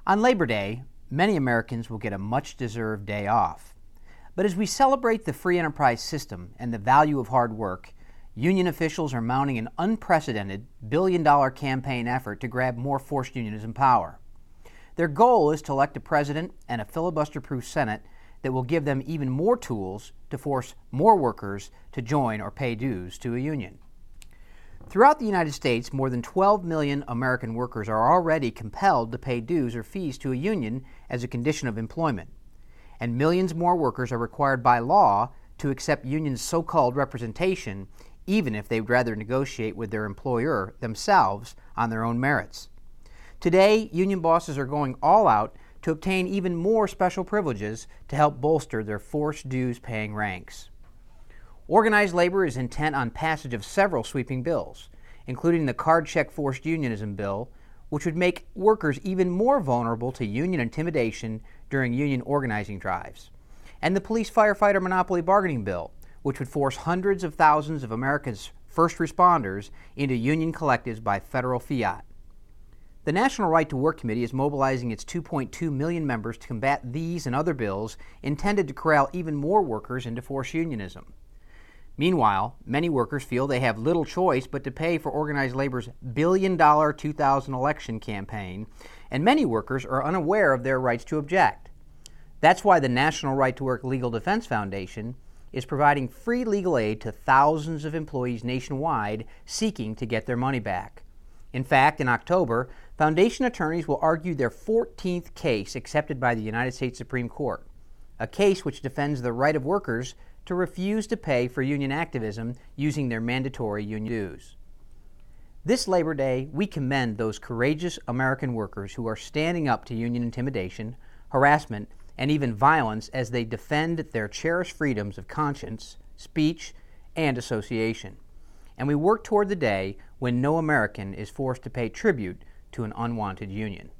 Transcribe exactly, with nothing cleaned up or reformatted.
On Labor Day, many Americans will get a much-deserved day off. But as we celebrate the free enterprise system and the value of hard work, union officials are mounting an unprecedented billion-dollar campaign effort to grab more forced unionism power. Their goal is to elect a president and a filibuster-proof Senate that will give them even more tools to force more workers to join or pay dues to a union. Throughout the United States, more than twelve million American workers are already compelled to pay dues or fees to a union as a condition of employment. And millions more workers are required by law to accept unions' so-called representation, even if they would rather negotiate with their employer themselves on their own merits. Today, union bosses are going all out to obtain even more special privileges to help bolster their forced dues-paying ranks. Organized labor is intent on passage of several sweeping bills, including the card check forced unionism bill, which would make workers even more vulnerable to union intimidation during union organizing drives, and the police firefighter monopoly bargaining bill, which would force hundreds of thousands of America's first responders into union collectives by federal fiat. The National Right to Work Committee is mobilizing its two point two million members to combat these and other bills intended to corral even more workers into forced unionism. Meanwhile, many workers feel they have little choice but to pay for organized labor's billion-dollar two thousand election campaign, and many workers are unaware of their rights to object. That's why the National Right to Work Legal Defense Foundation is providing free legal aid to thousands of employees nationwide seeking to get their money back. In fact, in October, Foundation attorneys will argue their fourteenth case accepted by the United States Supreme Court, a case which defends the right of workers to refuse to pay for union activism using their mandatory union dues. This Labor Day, we commend those courageous American workers who are standing up to union intimidation, harassment, and even violence as they defend their cherished freedoms of conscience, speech, and association. And we work toward the day when no American is forced to pay tribute to an unwanted union.